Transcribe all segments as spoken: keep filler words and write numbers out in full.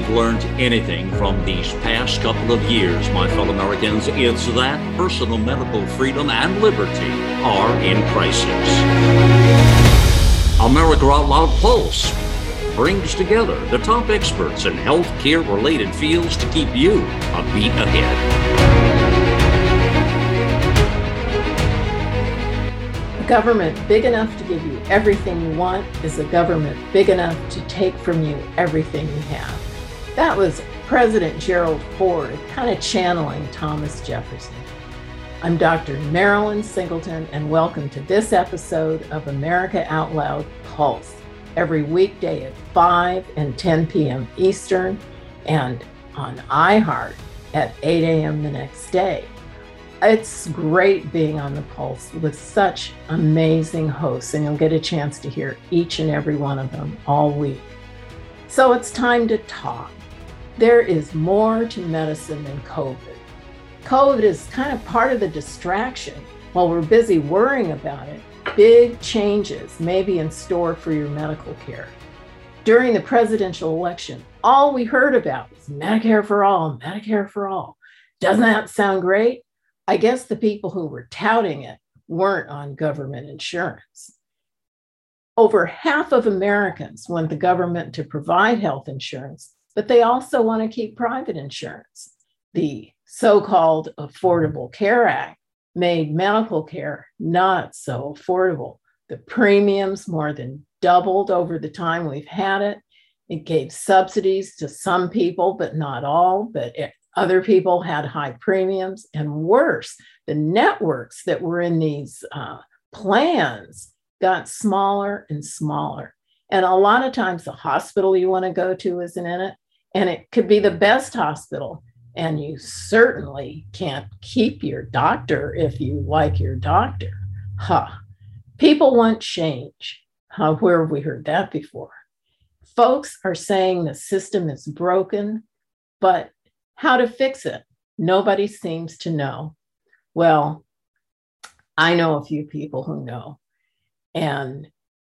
we've learned anything from these past couple of years, my fellow Americans, it's that personal medical freedom and liberty are in crisis. America Out Loud Pulse brings together the top experts in healthcare-related fields to keep you a beat ahead. A government big enough to give you everything you want is a government big enough to take from you everything you have. That was President Gerald Ford kind of channeling Thomas Jefferson. I'm Doctor Marilyn Singleton, and welcome to this episode of America Out Loud Pulse, every weekday at five and ten p.m. Eastern, and on iHeart at eight a.m. the next day. It's great being on the Pulse with such amazing hosts, and you'll get a chance to hear each and every one of them all week. So it's time to talk. There is more to medicine than COVID. COVID is kind of part of the distraction. While we're busy worrying about it, big changes may be in store for your medical care. During the presidential election, all we heard about was Medicare for all, Medicare for all. Doesn't that sound great? I guess the people who were touting it weren't on government insurance. Over half of Americans want the government to provide health insurance, but they also want to keep private insurance. The so-called Affordable Care Act made medical care not so affordable. The premiums more than doubled over the time we've had it. It gave subsidies to some people, but not all, but it, other people had high premiums, and worse, the networks that were in these uh, plans got smaller and smaller. And a lot of times the hospital you want to go to isn't in it, and it could be the best hospital. And you certainly can't keep your doctor if you like your doctor. Huh. People want change. Huh, where have we heard that before? Folks are saying the system is broken, but how to fix it? Nobody seems to know. Well, I know a few people who know, and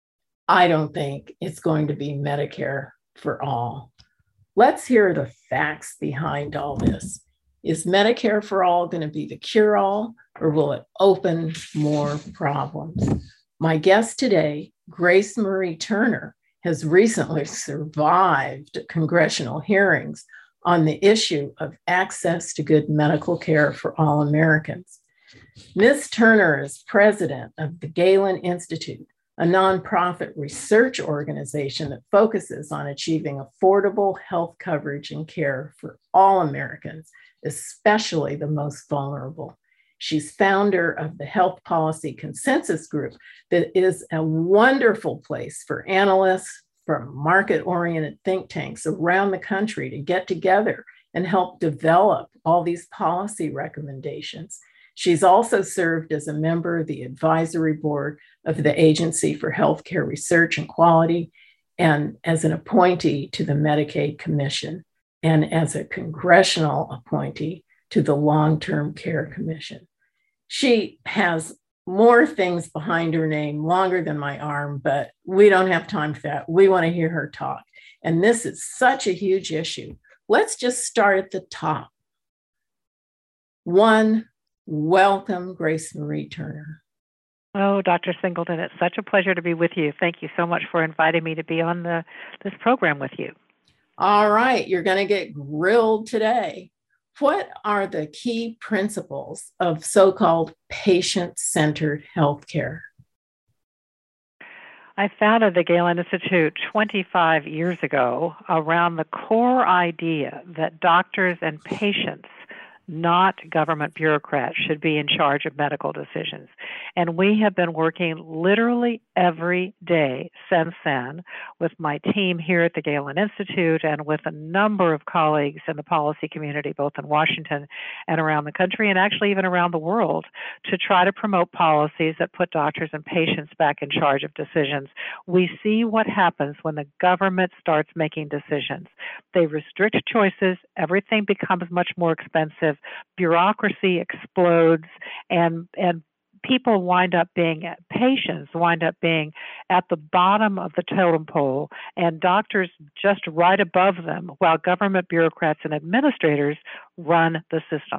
I don't think it's going to be Medicare for all. Let's hear the facts behind all this. Is Medicare for all going to be the cure-all, or will it open more problems? My guest today, Grace Marie Turner, has recently survived congressional hearings on the issue of access to good medical care for all Americans. Miz Turner is president of the Galen Institute, a nonprofit research organization that focuses on achieving affordable health coverage and care for all Americans, especially the most vulnerable. She's founder of the Health Policy Consensus Group that is a wonderful place for analysts from market-oriented think tanks around the country to get together and help develop all these policy recommendations. She's also served as a member of the advisory board of the Agency for Healthcare Research and Quality, and as an appointee to the Medicaid Commission, and as a congressional appointee to the Long-Term Care Commission. She has more things behind her name, longer than my arm, but we don't have time for that. We want to hear her talk. And this is such a huge issue. Let's just start at the top. One, welcome, Grace Marie Turner. Oh, Doctor Singleton, it's such a pleasure to be with you. Thank you so much for inviting me to be on the, this program with you. All right, you're going to get grilled today. What are the key principles of so-called patient-centered healthcare? I founded the Galen Institute twenty-five years ago around the core idea that doctors and patients, not government bureaucrats, should be in charge of medical decisions. And we have been working literally every day since then with my team here at the Galen Institute and with a number of colleagues in the policy community, both in Washington and around the country, and actually even around the world, to try to promote policies that put doctors and patients back in charge of decisions. We see what happens when the government starts making decisions. They restrict choices, everything becomes much more expensive, bureaucracy explodes, and, and people wind up being, patients wind up being at the bottom of the totem pole and doctors just right above them, while government bureaucrats and administrators run the system.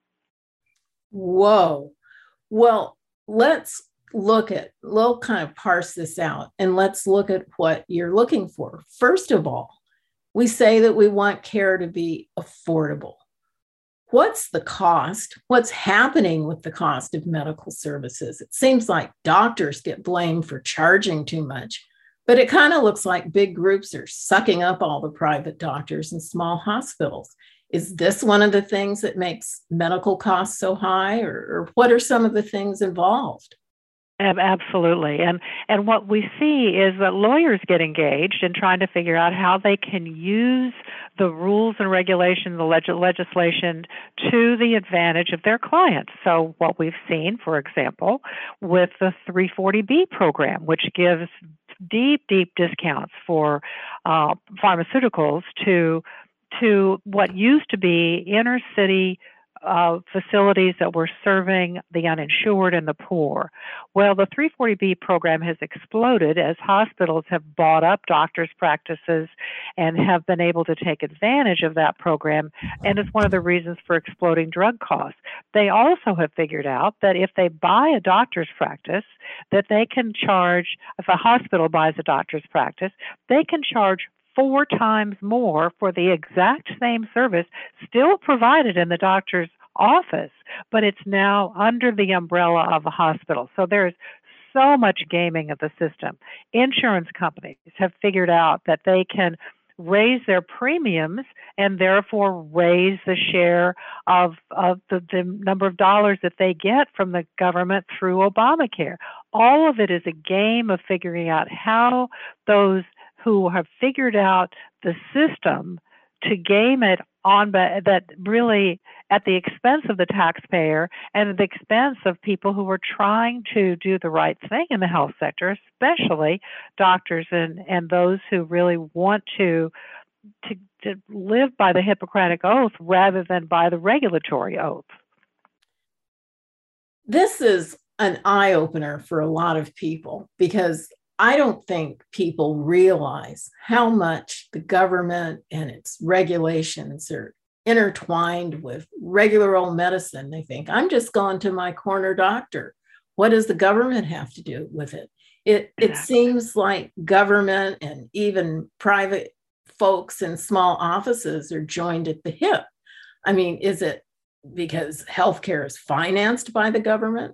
Whoa. Well, let's look at, we'll kind of parse this out, and let's look at what you're looking for. First of all, we say that we want care to be affordable. What's the cost? What's happening with the cost of medical services? It seems like doctors get blamed for charging too much, but it kind of looks like big groups are sucking up all the private doctors and small hospitals. Is this one of the things that makes medical costs so high, or, or what are some of the things involved? Absolutely. And and what we see is that lawyers get engaged in trying to figure out how they can use the rules and regulations, the leg- legislation to the advantage of their clients. So what we've seen, for example, with the three forty B program, which gives deep, deep discounts for uh, pharmaceuticals to to what used to be inner city uh, facilities that were serving the uninsured and the poor. Well, the three forty B program has exploded as hospitals have bought up doctors' practices and have been able to take advantage of that program, and it's one of the reasons for exploding drug costs. They also have figured out that if they buy a doctor's practice, that they can charge, if a hospital buys a doctor's practice, they can charge four times more for the exact same service still provided in the doctor's office, but it's now under the umbrella of the hospital. So there's so much gaming of the system. Insurance companies have figured out that they can raise their premiums and therefore raise the share of, of the, the number of dollars that they get from the government through Obamacare. All of it is a game of figuring out how those who have figured out the system to game it on, but that really at the expense of the taxpayer and at the expense of people who are trying to do the right thing in the health sector, especially doctors and, and those who really want to, to, to live by the Hippocratic Oath rather than by the regulatory oath. This is an eye-opener for a lot of people, because I don't think people realize how much the government and its regulations are intertwined with regular old medicine. They think, I'm just going to my corner doctor. What does the government have to do with it? It, it seems like government and even private folks in small offices are joined at the hip. I mean, is it because healthcare is financed by the government?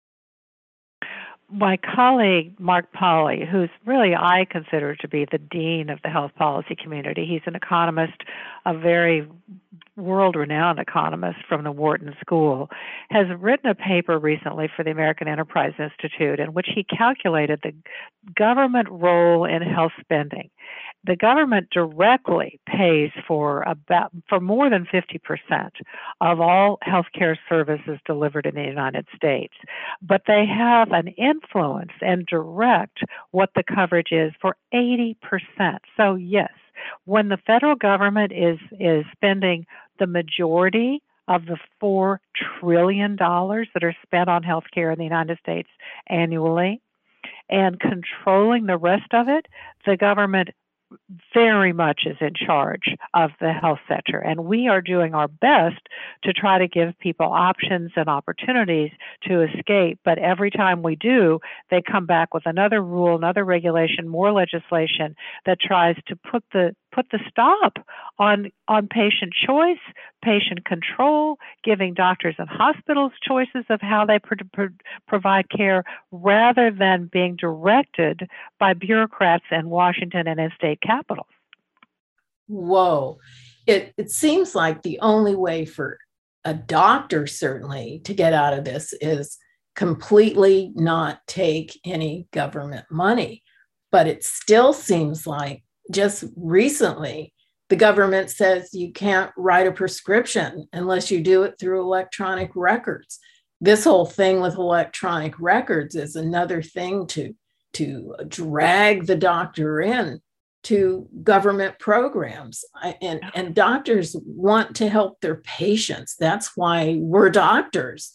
My colleague, Mark Pauly, who's really I consider to be the dean of the health policy community, he's an economist, a very world-renowned economist from the Wharton School, has written a paper recently for the American Enterprise Institute in which he calculated the government role in health spending. The government directly pays for about for more than fifty percent of all healthcare services delivered in the United States, but they have an influence and direct what the coverage is for eighty percent. So yes, when the federal government is is spending the majority of the four trillion dollars that are spent on healthcare in the United States annually and controlling the rest of it, the government very much is in charge of the health sector. And we are doing our best to try to give people options and opportunities to escape. But every time we do, they come back with another rule, another regulation, more legislation that tries to put the put the stop on, on patient choice, patient control, giving doctors and hospitals choices of how they pro- pro- provide care, rather than being directed by bureaucrats in Washington and in state capitals. Whoa. It, it seems like the only way for a doctor, certainly, to get out of this is completely not take any government money. But it still seems like just recently, the government says you can't write a prescription unless you do it through electronic records. This whole thing with electronic records is another thing to, to drag the doctor in to government programs. And, and doctors want to help their patients. That's why we're doctors.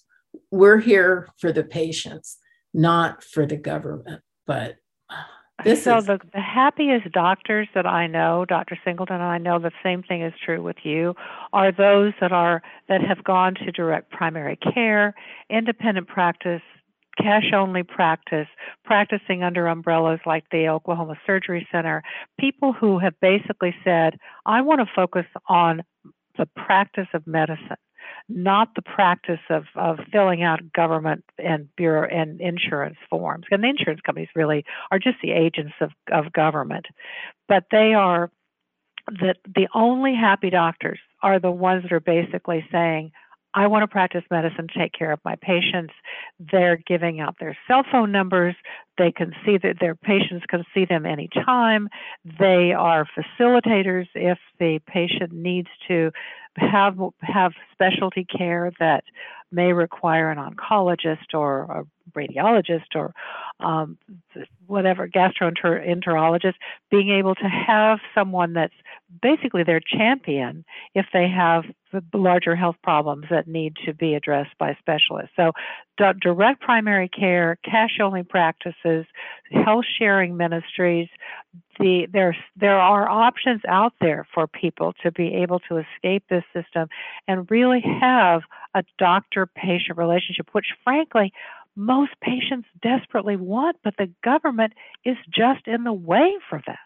we're here for the patients, not for the government. But this so is... the, the happiest doctors that I know, Doctor Singleton, and I know the same thing is true with you, are those that are that have gone to direct primary care, independent practice, cash-only practice, practicing under umbrellas like the Oklahoma Surgery Center, people who have basically said, I want to focus on the practice of medicine, not the practice of, of filling out government and bureau and insurance forms. And the insurance companies really are just the agents of, of government. But they are, that the only happy doctors are the ones that are basically saying, I want to practice medicine, take care of my patients. They're giving out their cell phone numbers. They can see that their patients can see them anytime. They are facilitators if the patient needs to have have specialty care that may require an oncologist or a radiologist or um, whatever, gastroenterologist, being able to have someone that's basically their champion if they have larger health problems that need to be addressed by specialists. So d- direct primary care, cash-only practices, health-sharing ministries, the, there, there are options out there for people to be able to escape this system and really have a doctor-patient relationship, which frankly, most patients desperately want, but the government is just in the way for that.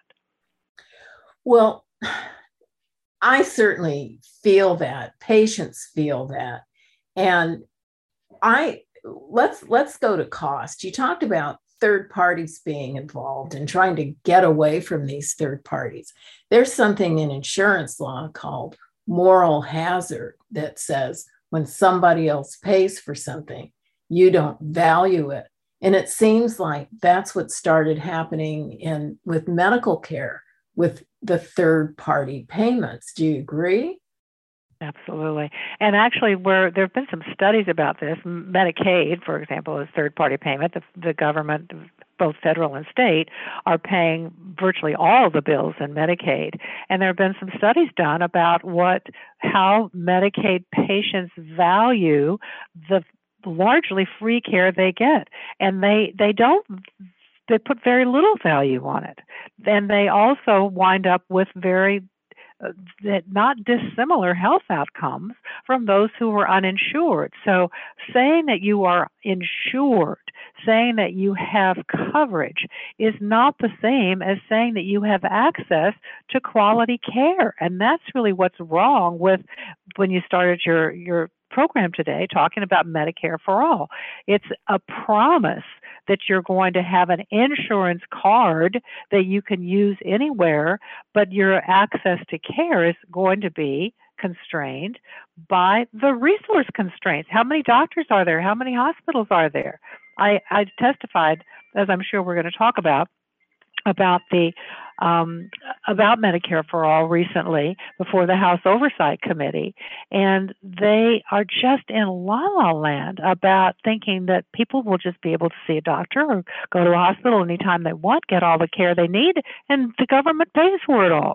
Well, I certainly feel that. Patients feel that. And I let's let's go to cost. You talked about third parties being involved and trying to get away from these third parties. There's something in insurance law called moral hazard that says when somebody else pays for something, you don't value it. And it seems like that's what started happening in with medical care, with the third party payments. Do you agree? Absolutely. And actually, where there have been some studies about this, Medicaid, for example, is third-party payment. The, the government, both federal and state, are paying virtually all the bills in Medicaid. And there have been some studies done about what how Medicaid patients value the largely free care they get. And they, they don't they put very little value on it. And they also wind up with very that not dissimilar health outcomes from those who were uninsured. So saying that you are insured, saying that you have coverage is not the same as saying that you have access to quality care. And that's really what's wrong with when you started your, your program today talking about Medicare for All. It's a promise that you're going to have an insurance card that you can use anywhere, but your access to care is going to be constrained by the resource constraints. How many doctors are there? How many hospitals are there? I, I testified, as I'm sure we're going to talk about, about the um, about Medicare for All recently before the House Oversight Committee, and they are just in la la land about thinking that people will just be able to see a doctor or go to a hospital anytime they want, get all the care they need, and the government pays for it all.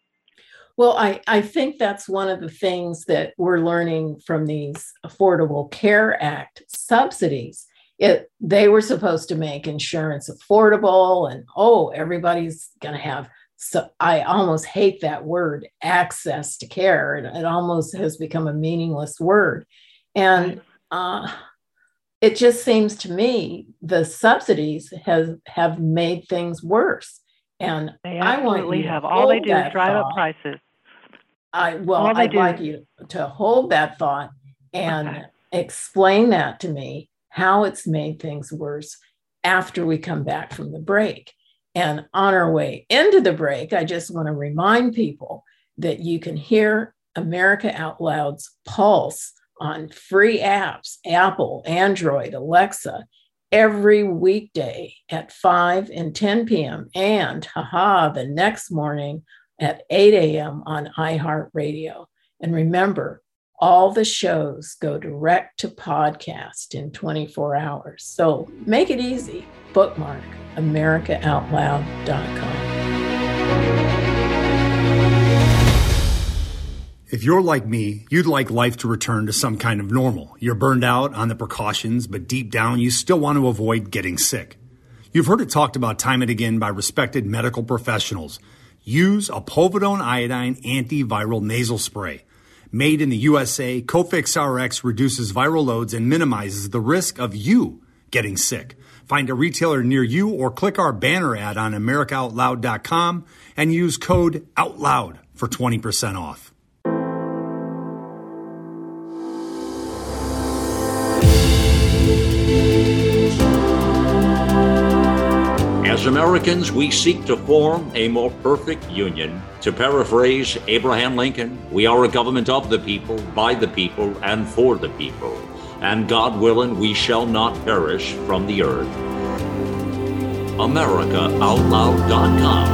Well, I, I think that's one of the things that we're learning from these Affordable Care Act subsidies. It, they were supposed to make insurance affordable and, oh, everybody's going to have, so I almost hate that word, access to care. It, it almost has become a meaningless word. And uh, it just seems to me the subsidies has, have made things worse. And they I want you to have. All they do is drive thought. up prices. I, well, I'd do. like you to hold that thought and okay. explain that to me, how it's made things worse after we come back from the break. And on our way into the break, I just want to remind people that you can hear America Out Loud's Pulse on free apps, Apple, Android, Alexa, every weekday at five and ten p.m. and, haha, the next morning at eight a.m. on iHeartRadio. And remember, all the shows go direct to podcast in twenty-four hours. So make it easy. Bookmark America Out Loud dot com. If you're like me, you'd like life to return to some kind of normal. You're burned out on the precautions, but deep down you still want to avoid getting sick. You've heard it talked about time and again by respected medical professionals. Use a povidone iodine antiviral nasal spray. Made in the U S A, Cofix R X reduces viral loads and minimizes the risk of you getting sick. Find a retailer near you or click our banner ad on America Out Loud dot com and use code OUTLOUD for twenty percent off. As Americans, we seek to form a more perfect union. To paraphrase Abraham Lincoln, we are a government of the people, by the people, and for the people. And God willing, we shall not perish from the earth. America Out Loud dot com.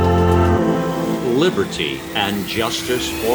Liberty and justice for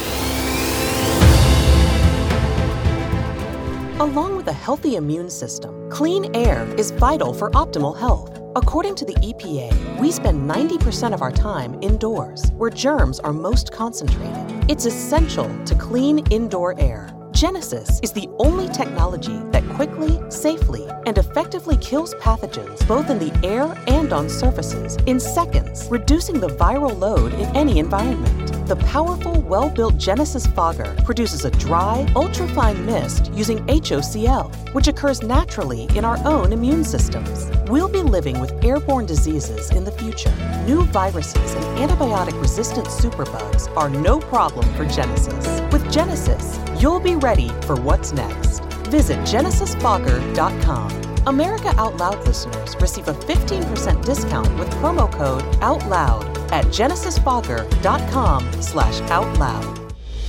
all. Along with a healthy immune system, clean air is vital for optimal health. According to the E P A, we spend ninety percent of our time indoors, where germs are most concentrated. It's essential to clean indoor air. Genesis is the only technology that quickly, safely, and effectively kills pathogens both in the air and on surfaces in seconds, reducing the viral load in any environment. The powerful, well-built Genesis fogger produces a dry, ultrafine mist using H O C l, which occurs naturally in our own immune systems. We'll be living with airborne diseases in the future. New viruses and antibiotic-resistant superbugs are no problem for Genesis. With Genesis, you'll be ready for what's next. Visit Genesis Fogger dot com. America Out Loud listeners receive a fifteen percent discount with promo code OUTLOUD at Genesis Fogger dot com slash OUTLOUD.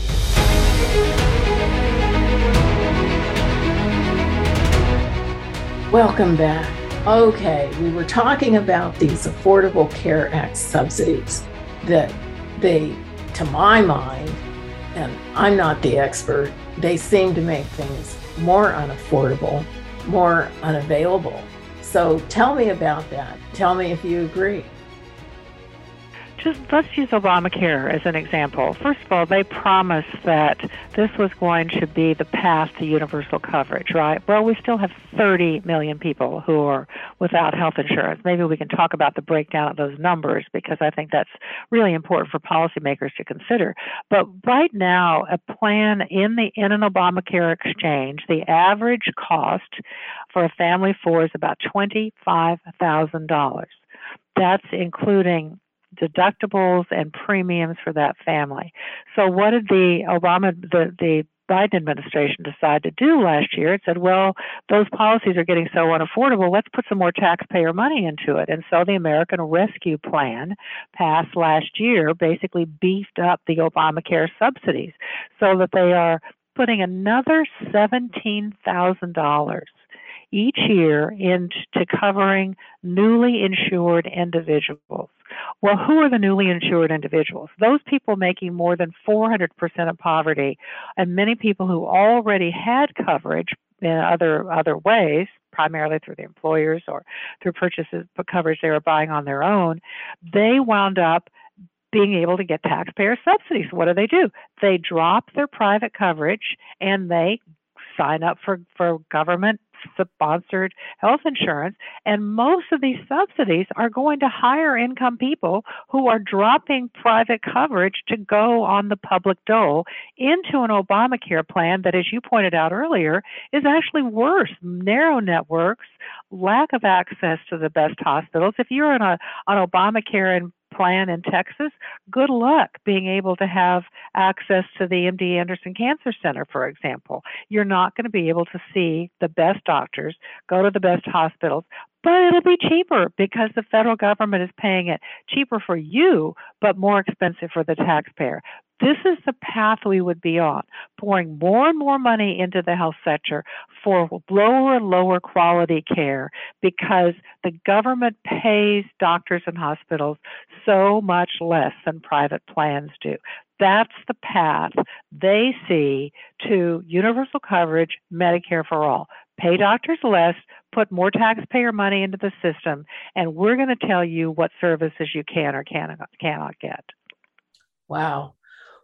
Welcome back. Okay, we were talking about these Affordable Care Act subsidies that they, to my mind, and I'm not the expert, they seem to make things more unaffordable, more unavailable. So tell me about that. Tell me if you agree. Just let's use Obamacare as an example. First of all, they promised that this was going to be the path to universal coverage, right? Well, we still have thirty million people who are without health insurance. Maybe we can talk about the breakdown of those numbers because I think that's really important for policymakers to consider. But right now, a plan in the in an Obamacare exchange, the average cost for a family of four is about twenty-five thousand dollars. That's including deductibles and premiums for that family. So what did the Obama, the, the Biden administration decide to do last year? It said, well, those policies are getting so unaffordable, let's put some more taxpayer money into it. And so the American Rescue Plan passed last year basically beefed up the Obamacare subsidies so that they are putting another seventeen thousand dollars each year into covering newly insured individuals. Well, who are the newly insured individuals? Those people making more than four hundred percent of poverty, and many people who already had coverage in other other ways, primarily through the employers or through purchases, coverage they were buying on their own, they wound up being able to get taxpayer subsidies. What do they do? They drop their private coverage and they sign up for, for government sponsored health insurance, and most of these subsidies are going to higher income people who are dropping private coverage to go on the public dole into an Obamacare plan that, as you pointed out earlier, is actually worse. Narrow networks, lack of access to the best hospitals. If you're in a on Obamacare and plan in Texas, good luck being able to have access to the M D Anderson Cancer Center, for example. You're not going to be able to see the best doctors, go to the best hospitals, but it'll be cheaper because the federal government is paying it cheaper for you, but more expensive for the taxpayer. This is the path we would be on, pouring more and more money into the health sector for lower and lower quality care because the government pays doctors and hospitals so much less than private plans do. That's the path they see to universal coverage, Medicare for all. Pay doctors less, put more taxpayer money into the system, and we're going to tell you what services you can or cannot, cannot get. Wow.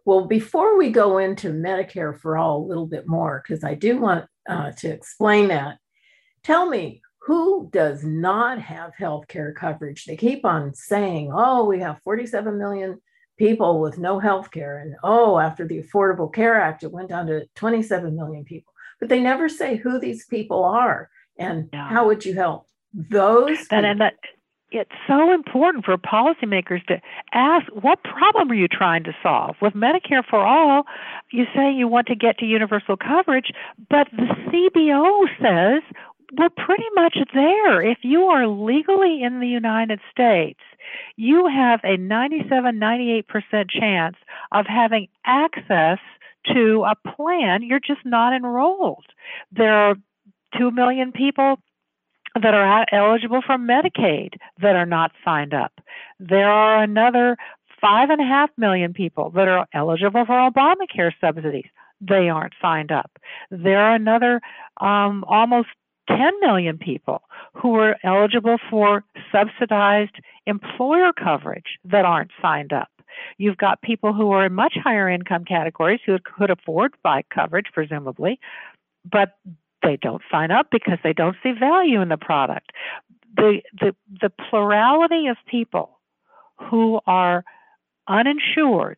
Well, before we go into Medicare for All a little bit more, because I do want uh, to explain that, tell me, who does not have health care coverage? They keep on saying, oh, we have forty-seven million people with no health care. And oh, after the Affordable Care Act, it went down to twenty-seven million people. But they never say who these people are and yeah. how would you help those people? And, and that it's so important for policymakers to ask, what problem are you trying to solve? With Medicare for All, you say you want to get to universal coverage, but the C B O says we're pretty much there. If you are legally in the United States, you have a ninety-seven, ninety-eight percent chance of having access to a plan. You're just not enrolled. There are two million people that are eligible for Medicaid that are not signed up. There are another five and a half million people that are eligible for Obamacare subsidies. They aren't signed up. There are another um, almost ten million people who are eligible for subsidized employer coverage that aren't signed up. You've got people who are in much higher income categories who could afford bike coverage, presumably, but they don't sign up because they don't see value in the product. The, the, the plurality of people who are uninsured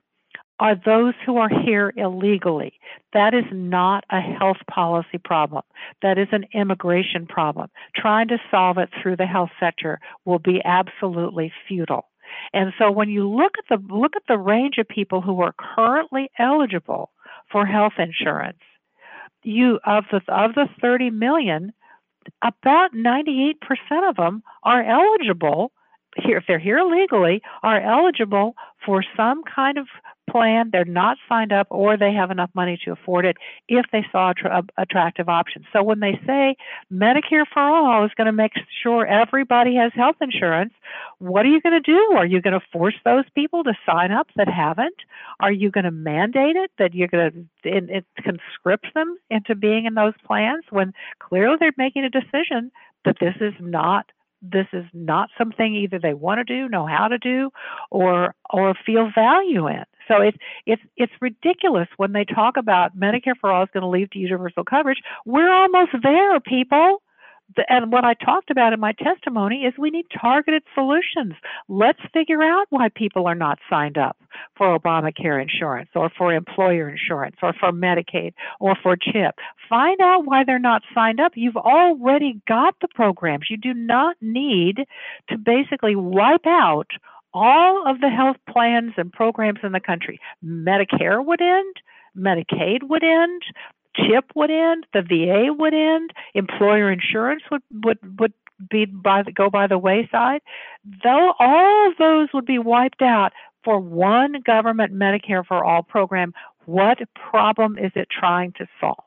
are those who are here illegally. That is not a health policy problem. That is an immigration problem. Trying to solve it through the health sector will be absolutely futile. And so when you look at the look at the range of people who are currently eligible for health insurance, you of the of the thirty million, about ninety-eight percent of them are eligible here, if they're here illegally, are eligible for some kind of plan. They're not signed up, or they have enough money to afford it if they saw a attractive option. So when they say Medicare for All is going to make sure everybody has health insurance, what are you going to do? Are you going to force those people to sign up that haven't? Are you going to mandate it, that you're going to it, it conscript them into being in those plans when clearly they're making a decision that this is not This is not something either they want to do, know how to do, or or feel value in. So it's it's it's ridiculous when they talk about Medicare for All is going to lead to universal coverage. We're almost there, people. And what I talked about in my testimony is we need targeted solutions. Let's figure out why people are not signed up for Obamacare insurance or for employer insurance or for Medicaid or for CHIP. Find out why they're not signed up. You've already got the programs. You do not need to basically wipe out all of the health plans and programs in the country. Medicare would end, Medicaid would end, CHIP would end, the V A would end, employer insurance would would, would be by the, go by the wayside. Though all of those would be wiped out for one government Medicare for All program. What problem is it trying to solve?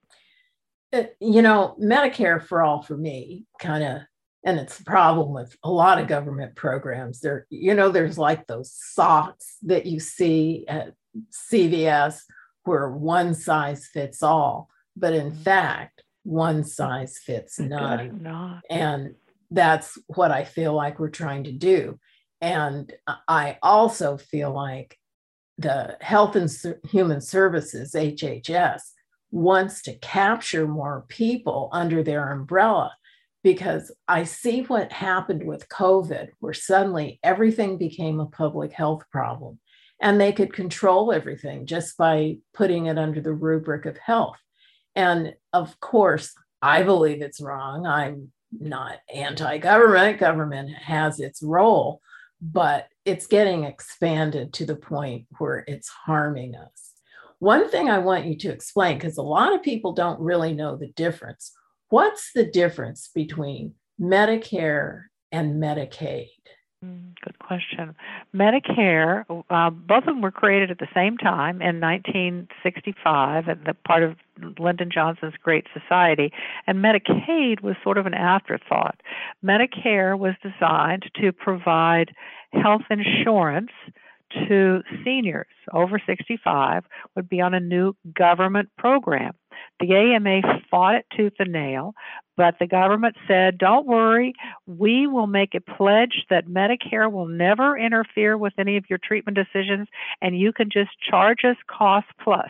You know, Medicare for All for me kind of, and it's the problem with a lot of government programs. There, you know, there's like those socks that you see at C V S where one size fits all, but in fact, one size fits none. Not. And that's what I feel like we're trying to do. And I also feel like the Health and Human Services, H H S, wants to capture more people under their umbrella, because I see what happened with COVID, where suddenly everything became a public health problem. And they could control everything just by putting it under the rubric of health. And of course, I believe it's wrong. I'm not anti-government. Government has its role, but it's getting expanded to the point where it's harming us. One thing I want you to explain, because a lot of people don't really know the difference. What's the difference between Medicare and Medicaid? Good question. Medicare, uh, both of them were created at the same time in nineteen sixty-five, and the part of Lyndon Johnson's Great Society, and Medicaid was sort of an afterthought. Medicare was designed to provide health insurance to seniors over sixty-five, would be on a new government program. The A M A fought it tooth and nail, but the government said, don't worry, we will make a pledge that Medicare will never interfere with any of your treatment decisions, and you can just charge us cost plus.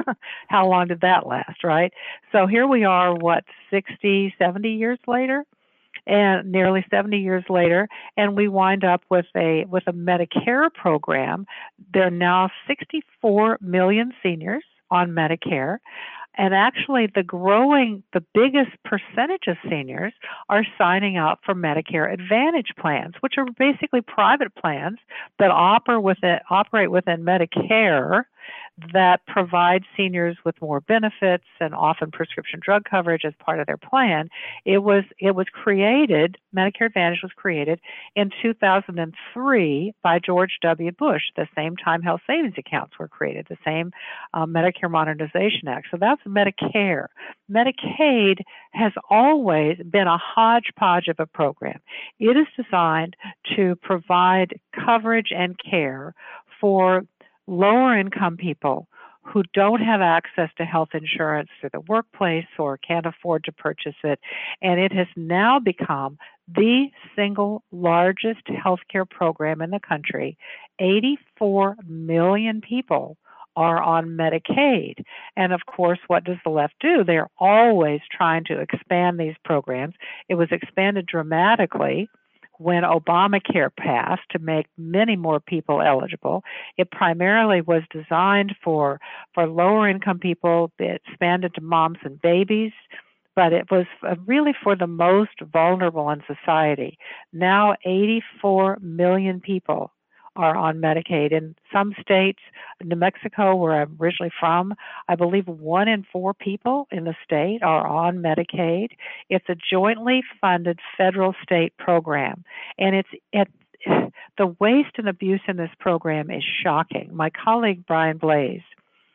How long did that last, right? So here we are, what, sixty, seventy years later? And nearly seventy years later, and we wind up with a with a Medicare program. There are now sixty-four million seniors on Medicare, and actually the growing, the biggest percentage of seniors are signing up for Medicare Advantage plans, which are basically private plans that operate within, operate within Medicare, that provide seniors with more benefits and often prescription drug coverage as part of their plan. It was it was created, Medicare Advantage was created in two thousand three by George W. Bush, the same time health savings accounts were created, the same uh, Medicare Modernization Act. So that's Medicare. Medicaid has always been a hodgepodge of a program. It is designed to provide coverage and care for lower income people who don't have access to health insurance through the workplace or can't afford to purchase it. And it has now become the single largest healthcare program in the country. eighty-four million people are on Medicaid. And of course, what does the left do? They're always trying to expand these programs. It was expanded dramatically when Obamacare passed to make many more people eligible. It primarily was designed for, for lower income people. It expanded to moms and babies, but it was really for the most vulnerable in society. Now eighty-four million people are on Medicaid. In some states, New Mexico, where I'm originally from, I believe one in four people in the state are on Medicaid. It's a jointly funded federal-state program, and it's it, the waste and abuse in this program is shocking. My colleague, Brian Blaze,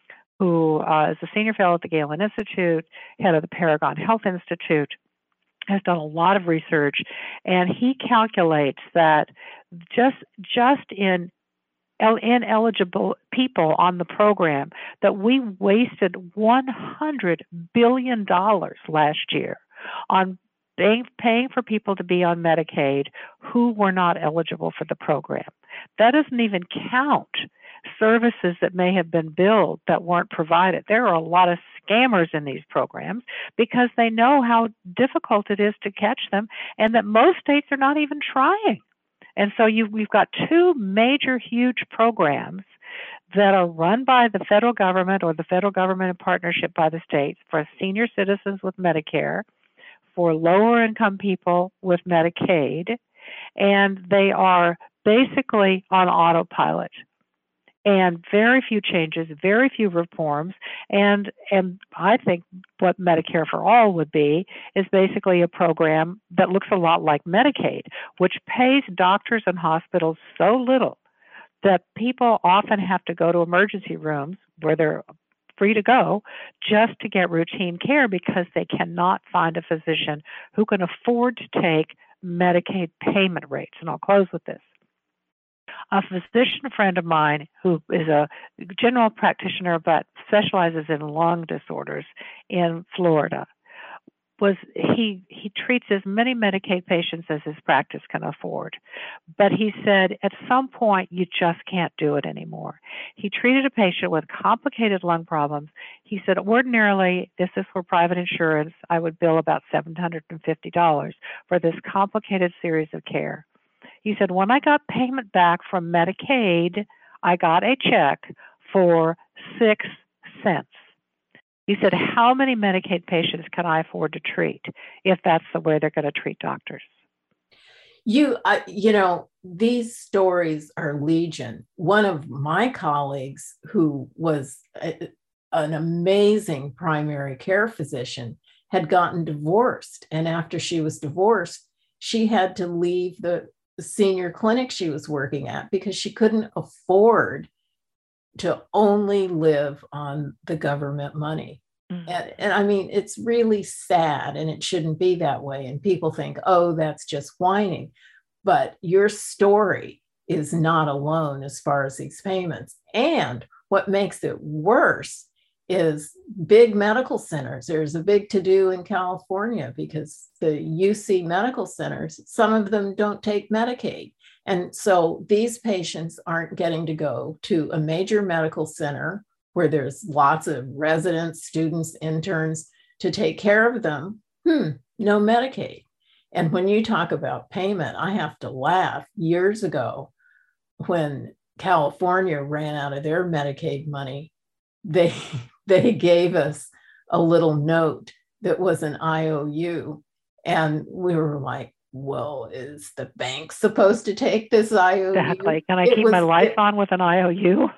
who uh, is a senior fellow at the Galen Institute, head of the Paragon Health Institute, has done a lot of research, and he calculates that just just in ineligible people on the program, that we wasted one hundred billion dollars last year on paying, paying for people to be on Medicaid who were not eligible for the program. That doesn't even count services that may have been billed that weren't provided. There are a lot of scammers in these programs because they know how difficult it is to catch them, and that most states are not even trying. And so you, we've got two major, huge programs that are run by the federal government or the federal government in partnership by the states for senior citizens with Medicare, for lower income people with Medicaid, and they are basically on autopilot. And very few changes, very few reforms, and and I think what Medicare for All would be is basically a program that looks a lot like Medicaid, which pays doctors and hospitals so little that people often have to go to emergency rooms where they're free to go just to get routine care because they cannot find a physician who can afford to take Medicaid payment rates. And I'll close with this. A physician friend of mine who is a general practitioner but specializes in lung disorders in Florida, was he he treats as many Medicaid patients as his practice can afford. But he said at some point you just can't do it anymore. He treated a patient with complicated lung problems. He said ordinarily, this is for private insurance, I would bill about seven hundred fifty dollars for this complicated series of care. He said, when I got payment back from Medicaid, I got a check for six cents. He said, how many Medicaid patients can I afford to treat if that's the way they're going to treat doctors? You, uh, you know, these stories are legion. One of my colleagues who was a, an amazing primary care physician had gotten divorced. And after she was divorced, she had to leave the senior clinic she was working at because she couldn't afford to only live on the government money. Mm-hmm. And, and I mean, it's really sad, and it shouldn't be that way. And people think, oh, that's just whining. But your story is not alone as far as these payments. And what makes it worse is big medical centers. There's a big to-do in California because the U C medical centers, some of them don't take Medicaid. And so these patients aren't getting to go to a major medical center where there's lots of residents, students, interns to take care of them. Hmm, no Medicaid. And when you talk about payment, I have to laugh. Years ago, when California ran out of their Medicaid money, they they gave us a little note that was an I O U. And we were like, well, is the bank supposed to take this I O U? Exactly. Can I it keep was, my lights it, on with an I O U?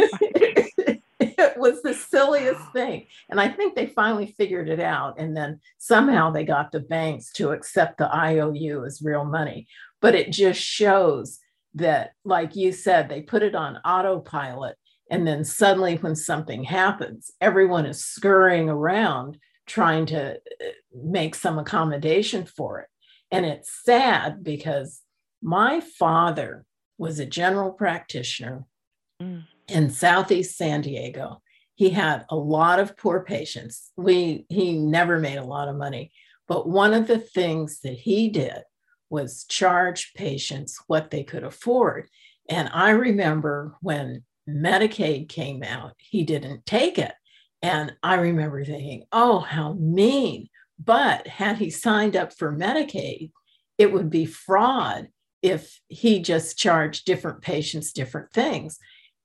It was the silliest thing. And I think they finally figured it out. And then somehow they got the banks to accept the I O U as real money. But it just shows that, like you said, they put it on autopilot. And then suddenly when something happens, everyone is scurrying around trying to make some accommodation for it. And it's sad because my father was a general practitioner mm. in Southeast San Diego. He had a lot of poor patients. We, he never made a lot of money. But one of the things that he did was charge patients what they could afford. And I remember when Medicaid came out, he didn't take it. And I remember thinking, oh, how mean. But had he signed up for Medicaid, it would be fraud if he just charged different patients different things,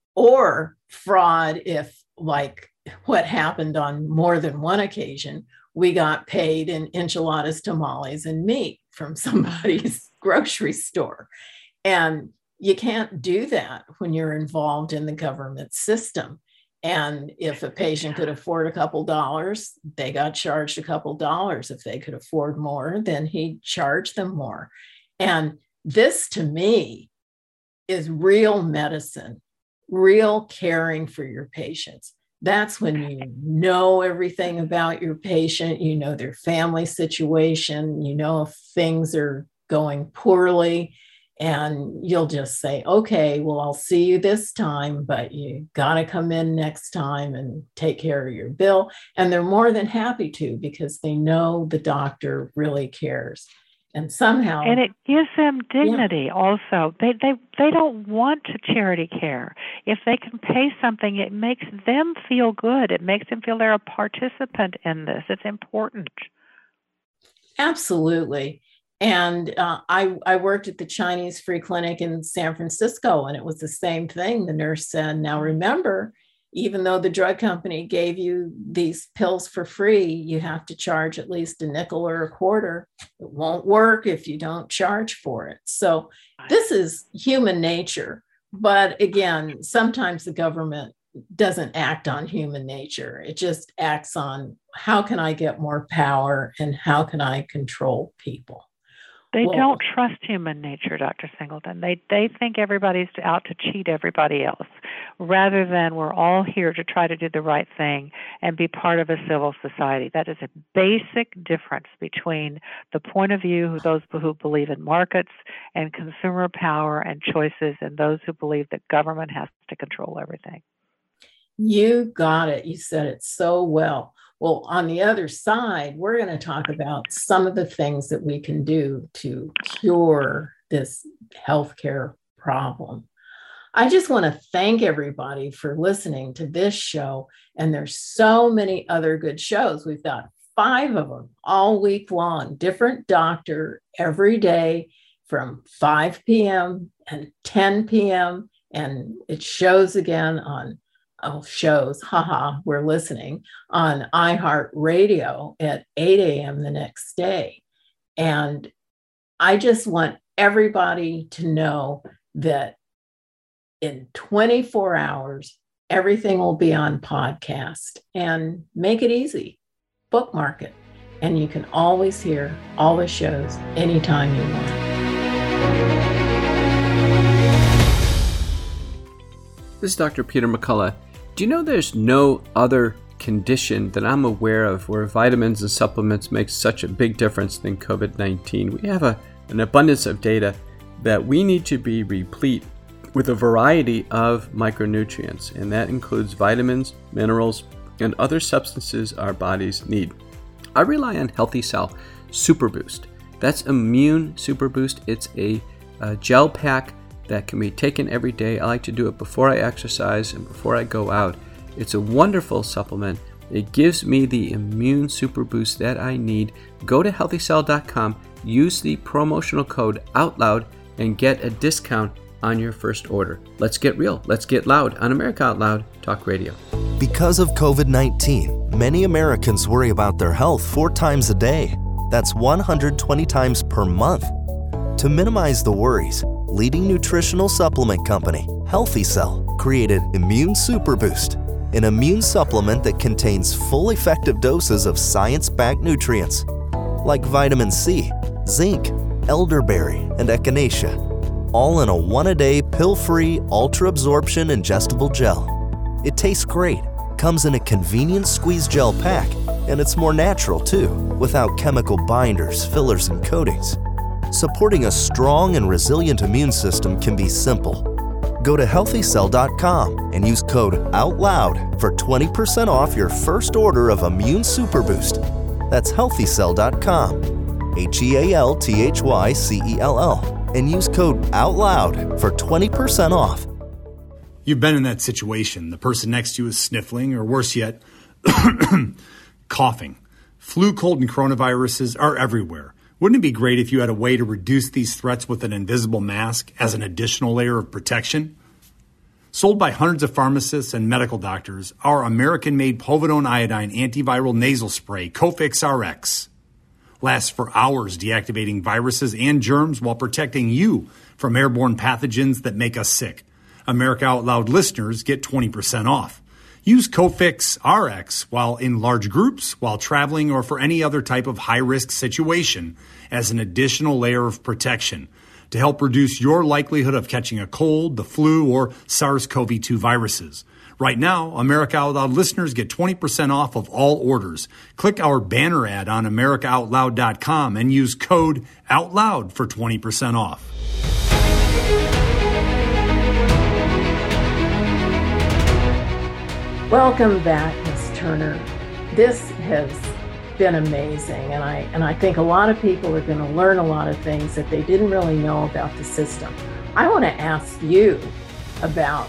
or fraud if, like what happened on more than one occasion, we got paid in enchiladas, tamales, and meat from somebody's grocery store. And you can't do that when you're involved in the government system. And if a patient could afford a couple dollars, they got charged a couple dollars. If they could afford more, then he'd charge them more. And this, to me, is real medicine, real caring for your patients. That's when you know everything about your patient, you know their family situation, you know if things are going poorly, and you'll just say, okay, well, I'll see you this time, but you got to come in next time and take care of your bill. And they're more than happy to, because they know the doctor really cares. And somehow, and it gives them dignity. Yeah. Also, they they they don't want charity care. If they can pay something, it makes them feel good. It makes them feel they're a participant in this. It's important. Absolutely. And uh, I, I worked at the Chinese Free Clinic in San Francisco, and it was the same thing. The nurse said, now remember, even though the drug company gave you these pills for free, you have to charge at least a nickel or a quarter. It won't work if you don't charge for it. So this is human nature. But again, sometimes the government doesn't act on human nature. It just acts on how can I get more power and how can I control people. They well, don't trust human nature, Doctor Singleton. They they think everybody's out to cheat everybody else, rather than we're all here to try to do the right thing and be part of a civil society. That is a basic difference between the point of view of those who believe in markets and consumer power and choices, and those who believe that government has to control everything. You got it. You said it so well. Well, on the other side, we're going to talk about some of the things that we can do to cure this healthcare problem. I just want to thank everybody for listening to this show. And there's so many other good shows. We've got five of them all week long, different doctor every day from five p.m. and ten p.m. And it shows again on Oh, shows, haha, we're listening on iHeartRadio at eight a.m. the next day. And I just want everybody to know that in twenty-four hours, everything will be on podcast, and make it easy. Bookmark it. And you can always hear all the shows anytime you want. This is Doctor Peter McCullough. Do you know there's no other condition that I'm aware of where vitamins and supplements make such a big difference than covid nineteen? We have a, an abundance of data that we need to be replete with a variety of micronutrients, and that includes vitamins, minerals, and other substances our bodies need. I rely on Healthy Cell Super Boost. That's Immune Super Boost. It's a, a gel pack that can be taken every day. I like to do it before I exercise and before I go out. It's a wonderful supplement. It gives me the immune super boost that I need. Go to healthy cell dot com, use the promotional code OUTLOUD, and get a discount on your first order. Let's get real. Let's get loud on America Out Loud Talk Radio. Because of covid nineteen, many Americans worry about their health four times a day. That's one hundred twenty times per month. To minimize the worries, leading nutritional supplement company, Healthy Cell, created Immune Super Boost, an immune supplement that contains full effective doses of science-backed nutrients like vitamin C, zinc, elderberry, and echinacea, all in a one-a-day pill-free ultra-absorption ingestible gel. It tastes great, comes in a convenient squeeze gel pack, and it's more natural too, without chemical binders, fillers, and coatings. Supporting a strong and resilient immune system can be simple. Go to healthy cell dot com and use code OUTLOUD for twenty percent off your first order of Immune Super Boost. That's healthy cell dot com, H E A L T H Y C E L L, and use code OUTLOUD for twenty percent off. You've been in that situation. The person next to you is sniffling, or worse yet, coughing. Flu, cold, and coronaviruses are everywhere. Wouldn't it be great if you had a way to reduce these threats with an invisible mask as an additional layer of protection? Sold by hundreds of pharmacists and medical doctors, our American-made povidone iodine antiviral nasal spray, Cofix R X, lasts for hours deactivating viruses and germs while protecting you from airborne pathogens that make us sick. America Out Loud listeners get twenty percent off. Use Cofix R X while in large groups, while traveling, or for any other type of high-risk situation as an additional layer of protection to help reduce your likelihood of catching a cold, the flu, or SARS-C o V two viruses. Right now, America Out Loud listeners get twenty percent off of all orders. Click our banner ad on america out loud dot com and use code OUTLOUD for twenty percent off. Welcome back, Miz Turner. This has been amazing, and I and I think a lot of people are going to learn a lot of things that they didn't really know about the system. I want to ask you about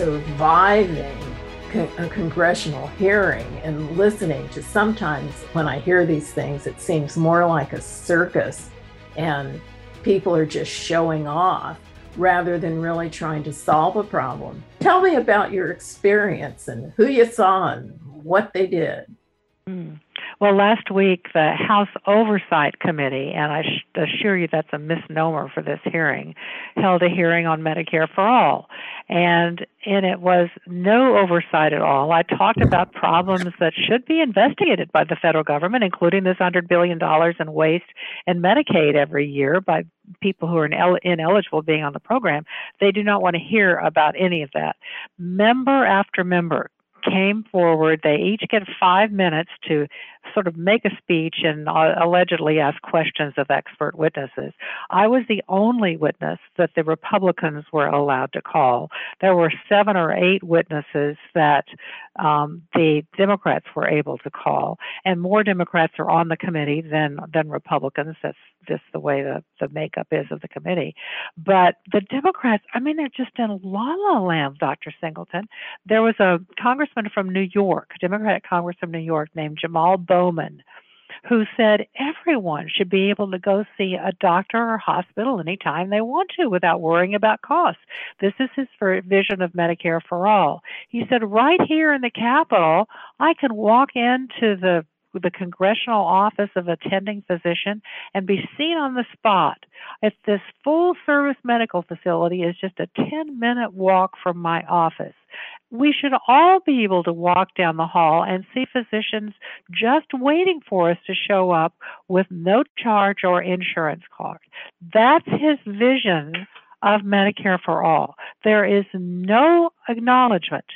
surviving con- a congressional hearing and listening to, sometimes when I hear these things, it seems more like a circus and people are just showing off rather than really trying to solve a problem. Tell me about your experience and who you saw and what they did. Mm. Well, last week, the House Oversight Committee, and I sh- assure you that's a misnomer for this hearing, held a hearing on Medicare for All. And in it was no oversight at all. I talked about problems that should be investigated by the federal government, including this one hundred billion dollars in waste in Medicaid every year by people who are inel- ineligible being on the program. They do not want to hear about any of that. Member after member came forward. They each get five minutes to sort of make a speech and uh, allegedly ask questions of expert witnesses. I was the only witness that the Republicans were allowed to call. There were seven or eight witnesses that um, the Democrats were able to call, and more Democrats are on the committee than than Republicans. That's just the way the, the makeup is of the committee. But the Democrats, I mean, they're just in la-la land, Doctor Singleton. There was a congressman from New York, Democratic Congress from New York, named Jamal Bowman, who said everyone should be able to go see a doctor or hospital anytime they want to without worrying about costs. This is his vision of Medicare for All. He said, right here in the Capitol, I can walk into the the congressional office of attending physician and be seen on the spot. If this full service medical facility is just a ten minute walk from my office, we should all be able to walk down the hall and see physicians just waiting for us to show up with no charge or insurance card. That's his vision of Medicare for All. There is no acknowledgement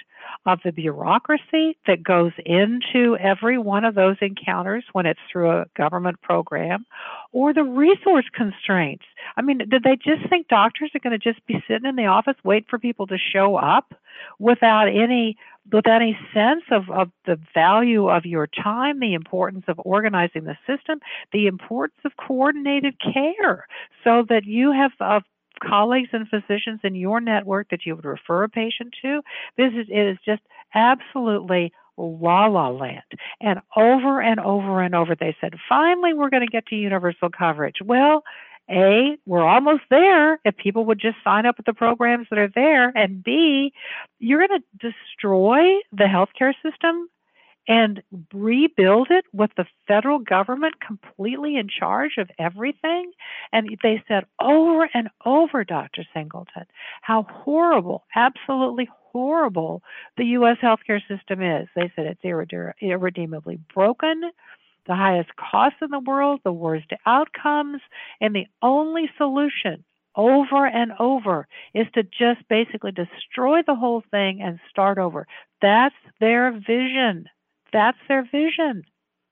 of the bureaucracy that goes into every one of those encounters when it's through a government program, or the resource constraints. I mean, did they just think doctors are going to just be sitting in the office, wait for people to show up without any without any sense of, of the value of your time, the importance of organizing the system, the importance of coordinated care, so that you have uh, colleagues and physicians in your network that you would refer a patient to? This is, it is just absolutely la la land. And over and over and over they said, finally, we're going to get to universal coverage. Well, A, we're almost there if people would just sign up with the programs that are there. And B, you're going to destroy the healthcare system and rebuild it with the federal government completely in charge of everything. And they said over and over, Doctor Singleton, how horrible, absolutely horrible the U S healthcare system is. They said it's irrede- irredeemably broken, the highest costs in the world, the worst outcomes, and the only solution over and over is to just basically destroy the whole thing and start over. That's their vision. That's their vision.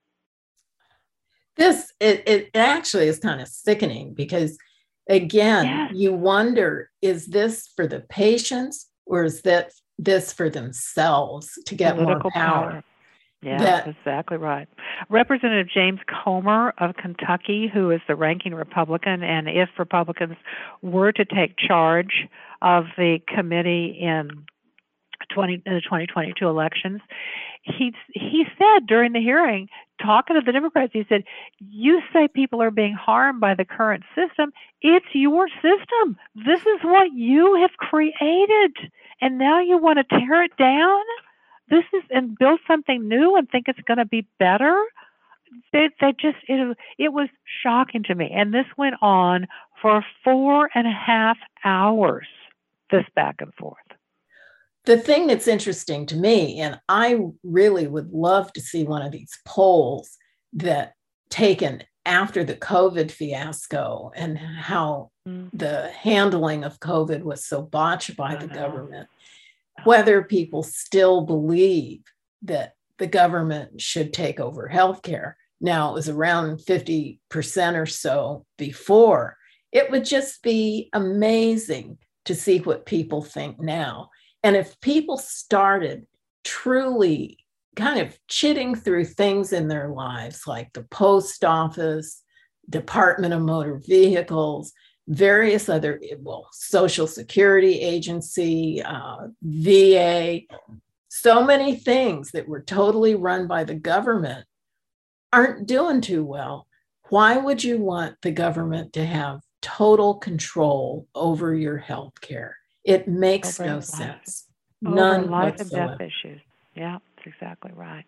This, it, it actually is kind of sickening because, again, yes. you wonder, is this for the patients or is that this for themselves to get Political more power? power. Yeah, that, that's exactly right. Representative James Comer of Kentucky, who is the ranking Republican, and if Republicans were to take charge of the committee in twenty, in the twenty twenty-two elections, he he said during the hearing, talking to the Democrats, he said, you say people are being harmed by the current system. It's your system. This is what you have created. And now you want to tear it down? This is and build something new and think it's going to be better? They, they just, it, it was shocking to me. And this went on for four and a half hours, this back and forth. The thing that's interesting to me, and I really would love to see one of these polls that taken after the COVID fiasco and how mm. the handling of COVID was so botched by the government, whether people still believe that the government should take over healthcare. Now, it was around fifty percent or so before. It would just be amazing to see what people think now. And if people started truly kind of chitting through things in their lives, like the post office, Department of Motor Vehicles, various other, well, Social Security Agency, uh, V A, so many things that were totally run by the government aren't doing too well. Why would you want the government to have total control over your health care? It makes over no life. sense. Over None life whatsoever. and death issues. Yeah, that's exactly right.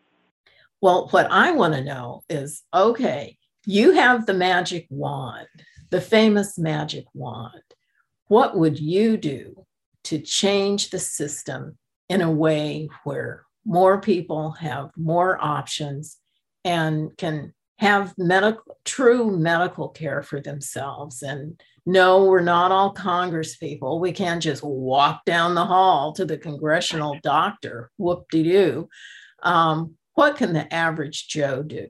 Well, what I want to know is, okay, you have the magic wand, the famous magic wand. What would you do to change the system in a way where more people have more options and can have medical, true medical care for themselves? And no, we're not all Congress people. We can't just walk down the hall to the congressional doctor. Whoop-de-doo. Um, what can the average Joe do?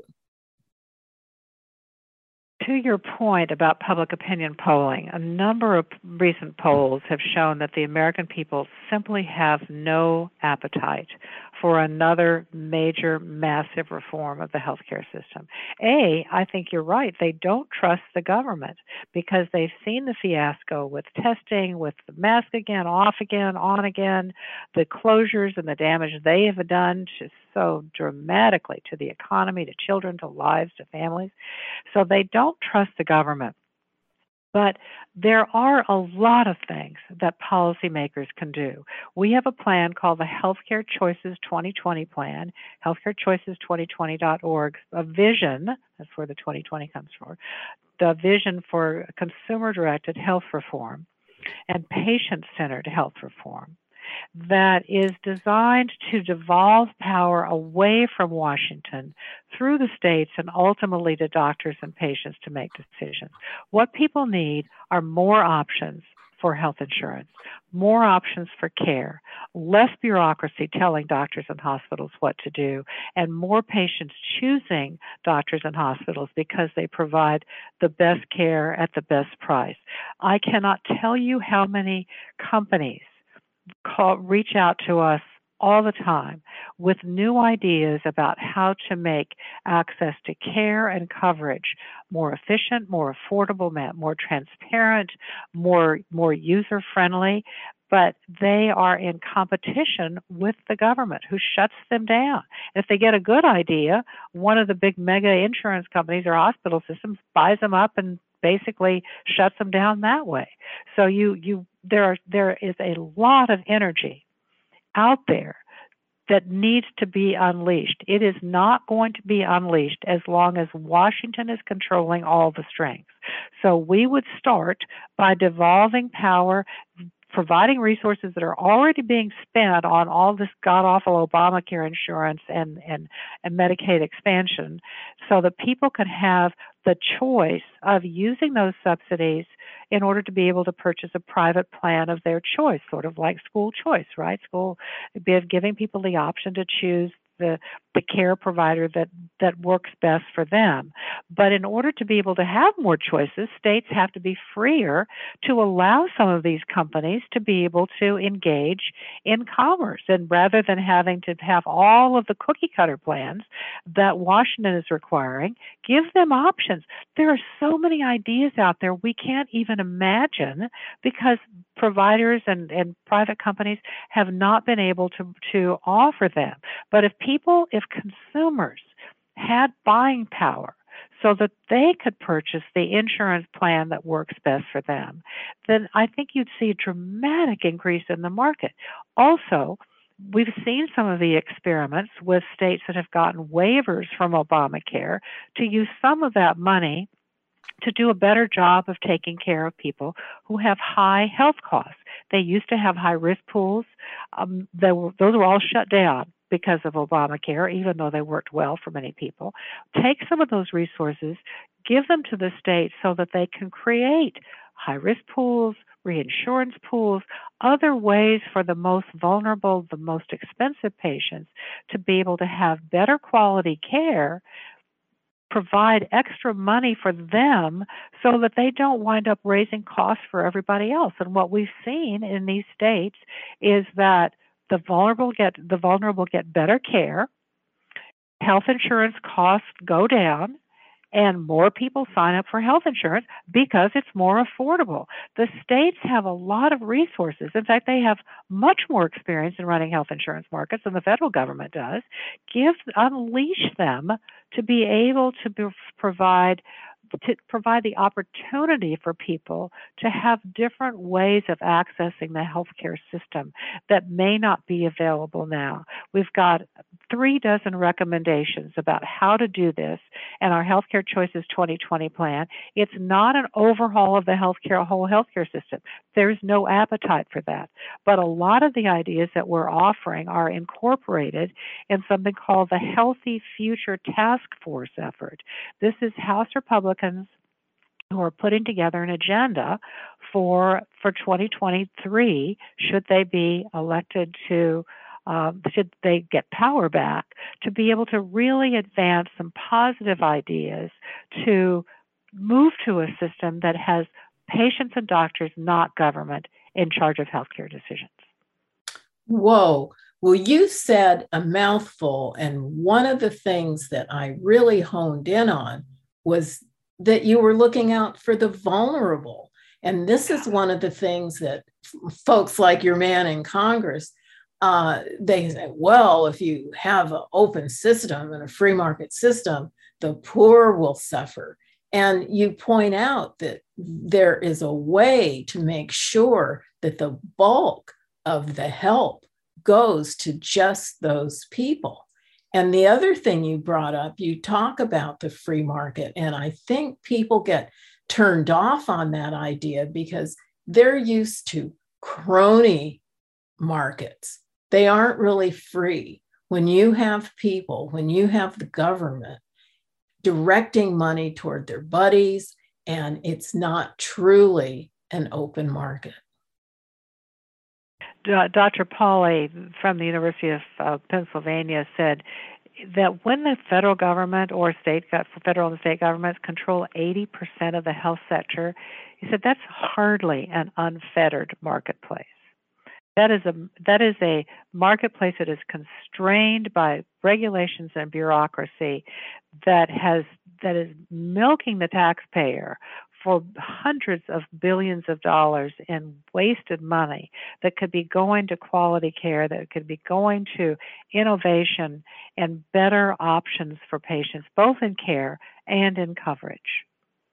To your point about public opinion polling, a number of recent polls have shown that the American people simply have no appetite for another major, massive reform of the healthcare system. A, I think you're right. They don't trust the government because they've seen the fiasco with testing, with the mask again, off again, on again, the closures and the damage they have done to so dramatically to the economy, to children, to lives, to families. So they don't trust the government. But there are a lot of things that policymakers can do. We have a plan called the Healthcare Choices twenty twenty plan, healthcare choices twenty twenty dot org, a vision, that's where the twenty twenty comes from, the vision for consumer-directed health reform and patient-centered health reform that is designed to devolve power away from Washington through the states and ultimately to doctors and patients to make decisions. What people need are more options for health insurance, more options for care, less bureaucracy telling doctors and hospitals what to do, and more patients choosing doctors and hospitals because they provide the best care at the best price. I cannot tell you how many companies call, reach out to us all the time with new ideas about how to make access to care and coverage more efficient, more affordable, more transparent, more, more user-friendly, but they are in competition with the government, who shuts them down. If they get a good idea, one of the big mega insurance companies or hospital systems buys them up and basically shuts them down that way. So you, you, there are, there is a lot of energy out there that needs to be unleashed. It is not going to be unleashed as long as Washington is controlling all the strings. So we would start by devolving power, providing resources that are already being spent on all this god-awful Obamacare insurance and, and, and Medicaid expansion, so that people can have the choice of using those subsidies in order to be able to purchase a private plan of their choice, sort of like school choice, right? School, giving people the option to choose the the care provider that, that works best for them. But in order to be able to have more choices, states have to be freer to allow some of these companies to be able to engage in commerce. And rather than having to have all of the cookie cutter plans that Washington is requiring, give them options. There are so many ideas out there we can't even imagine because providers and, and private companies have not been able to, to offer them. But if people, if consumers had buying power so that they could purchase the insurance plan that works best for them, then I think you'd see a dramatic increase in the market. Also, we've seen some of the experiments with states that have gotten waivers from Obamacare to use some of that money to do a better job of taking care of people who have high health costs. They used to have high-risk pools. Um, they were, those were all shut down because of Obamacare, even though they worked well for many people. Take some of those resources, give them to the states so that they can create high-risk pools, reinsurance pools, other ways for the most vulnerable, the most expensive patients to be able to have better quality care, provide extra money for them so that they don't wind up raising costs for everybody else. And what we've seen in these states is that the vulnerable get the vulnerable get better care, health insurance costs go down, and more people sign up for health insurance because it's more affordable. The states have a lot of resources. In fact, they have much more experience in running health insurance markets than the federal government does. Give, unleash them to be able to be, provide to provide the opportunity for people to have different ways of accessing the healthcare system that may not be available now. We've got three dozen recommendations about how to do this in our Healthcare Choices twenty twenty plan. It's not an overhaul of the healthcare, whole healthcare system. There's no appetite for that. But a lot of the ideas that we're offering are incorporated in something called the Healthy Future Task Force effort. This is House Republicans who are putting together an agenda for for twenty twenty-three, should they be elected to, um, should they get power back, to be able to really advance some positive ideas to move to a system that has patients and doctors, not government, in charge of healthcare decisions. Whoa. Well, you said a mouthful, and one of the things that I really honed in on was that you were looking out for the vulnerable. And this is one of the things that folks like your man in Congress, uh, they say, well, if you have an open system and a free market system, the poor will suffer. And you point out that there is a way to make sure that the bulk of the help goes to just those people. And the other thing you brought up, you talk about the free market. And I think people get turned off on that idea because they're used to crony markets. They aren't really free. When you have people, when you have the government directing money toward their buddies, and it's not truly an open market. Doctor Pauly from the University of uh, Pennsylvania said that when the federal government or state, federal and state governments control eighty percent of the health sector, he said that's hardly an unfettered marketplace. That is a that is a marketplace that is constrained by regulations and bureaucracy that has that is milking the taxpayer for hundreds of billions of dollars in wasted money that could be going to quality care, that could be going to innovation and better options for patients, both in care and in coverage.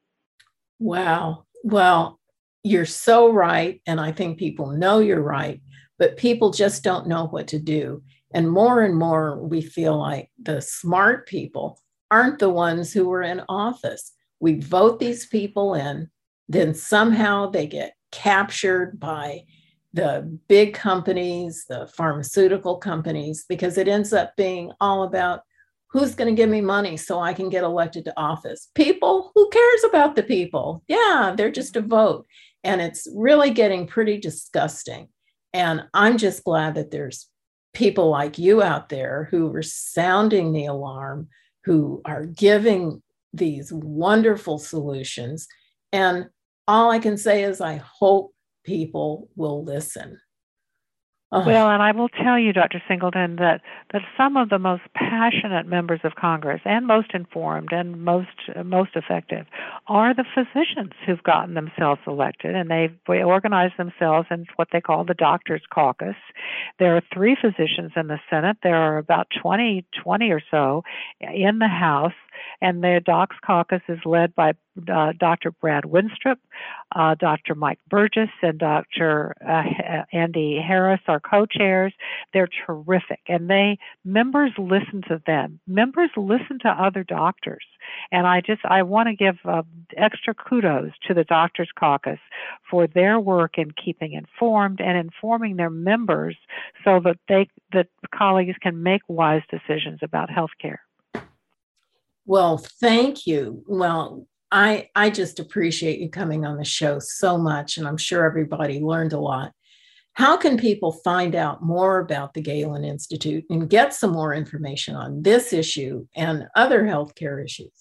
Wow. Well, you're so right. And I think people know you're right, but people just don't know what to do. And more and more, we feel like the smart people aren't the ones who are in office. We vote these people in, then somehow they get captured by the big companies, the pharmaceutical companies, because it ends up being all about who's going to give me money so I can get elected to office. People, who cares about the people? Yeah, they're just a vote. And it's really getting pretty disgusting. And I'm just glad that there's people like you out there who are sounding the alarm, who are giving these wonderful solutions. And all I can say is I hope people will listen. Oh. Well, and I will tell you, Doctor Singleton, that, that some of the most passionate members of Congress and most informed and most uh, most effective are the physicians who've gotten themselves elected, and they've organized themselves in what they call the Doctors Caucus. There are three physicians in the Senate. There are about twenty, twenty or so in the House, and the Docs Caucus is led by uh, Doctor Brad Winstrup, uh, Doctor Mike Burgess, and Doctor Uh, Andy Harris are co-chairs. They're terrific, and they members listen to them. Members listen to other doctors, and I just I want to give uh, extra kudos to the Doctors Caucus for their work in keeping informed and informing their members so that they that colleagues can make wise decisions about health care. Well, thank you. Well, I, I just appreciate you coming on the show so much, and I'm sure everybody learned a lot. How can people find out more about the Galen Institute and get some more information on this issue and other healthcare issues?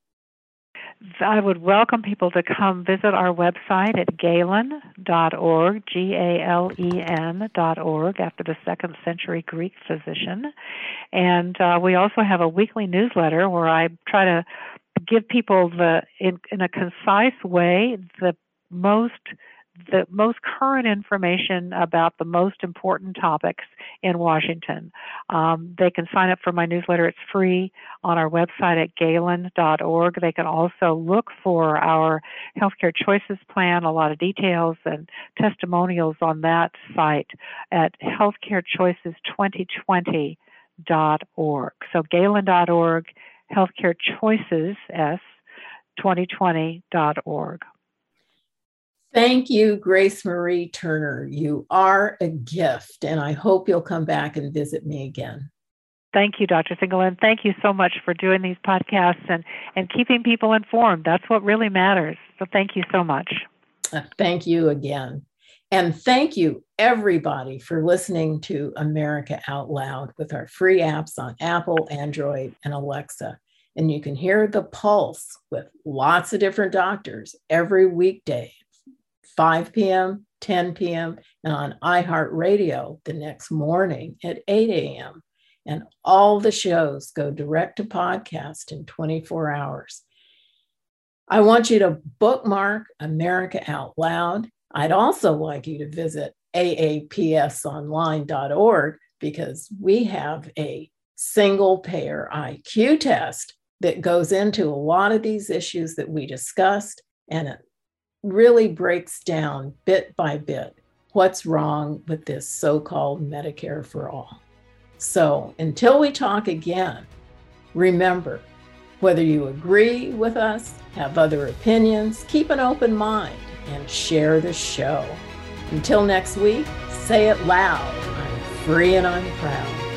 I would welcome people to come visit our website at galen dot org, G A L E N dot org, after the second century Greek physician. And uh, we also have a weekly newsletter where I try to give people the in, in a concise way the most the most current information about the most important topics in Washington. Um, they can sign up for my newsletter. It's free on our website at galen dot org. They can also look for our Healthcare Choices Plan, a lot of details and testimonials on that site at healthcare choices twenty twenty dot org. So galen dot org, Healthcare Choices, S, twenty twenty dot org. Thank you, Grace Marie Turner. You are a gift, and I hope you'll come back and visit me again. Thank you, Doctor Singleton. Thank you so much for doing these podcasts and, and keeping people informed. That's what really matters. So thank you so much. Uh, thank you again. And thank you, everybody, for listening to America Out Loud with our free apps on Apple, Android, and Alexa. And you can hear the pulse with lots of different doctors every weekday, five p.m., ten p.m., and on iHeartRadio the next morning at eight a.m. And all the shows go direct to podcast in twenty-four hours. I want you to bookmark America Out Loud. I'd also like you to visit A A P S online dot org because we have a single payer I Q test that goes into a lot of these issues that we discussed, and it really breaks down bit by bit what's wrong with this so-called Medicare for all. So until we talk again, remember, whether you agree with us, have other opinions, keep an open mind and share the show. Until next week, say it loud. I'm free and I'm proud.